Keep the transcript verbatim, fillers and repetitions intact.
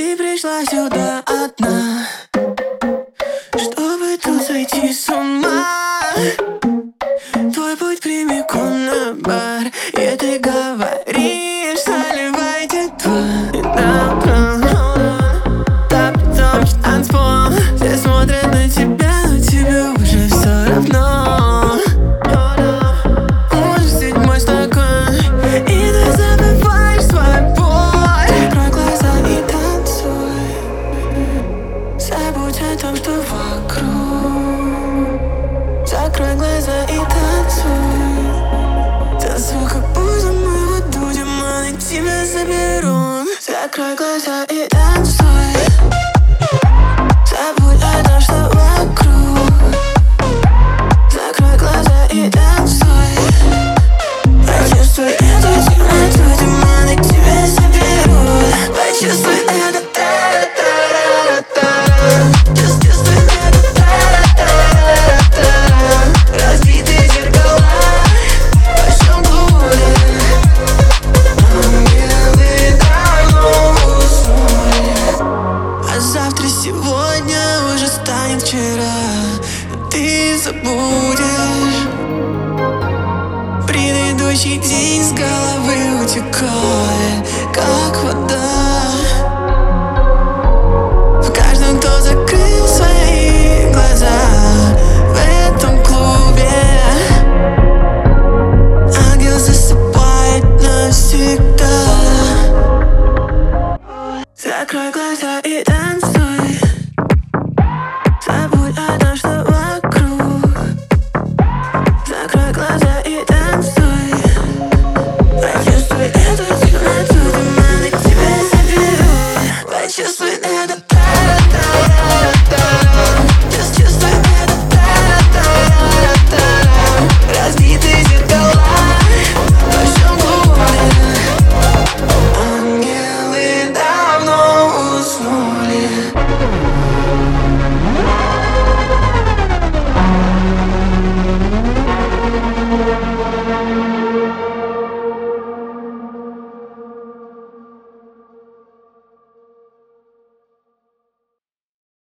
Ты пришла сюда одна, чтобы тут сойти с ума. Твой путь прямиком на бар, и ты говоришь: заливайте два. И нам там танцпол, все смотрят на тебя, но тебе уже все равно. Можешь седьмой стакан, и ты забываешь свой боль. Закрой глаза и танцуй, забудь о том, что вокруг. Закрой глаза и танцуй, танцуй, как будто мы в аду, демоны тебя заберут. Закрой глаза и танцуй, забудь о том, что вокруг. Закрой глаза и танцуй, почувствуй эту темноту, демоны тебя заберут. Почувствуй это, та-та-та-та-та. Чувствуй это, та-та-та-та-та. Разбитые зеркала, пошел блуден. Ангелы давно уснули, а завтра сегодня уже станет вчера. Ты забудешь предыдущий день, с головы утекает, как вода. В каждом, кто закрыл свои глаза в этом клубе, ангел засыпает навсегда. Закрой глаза и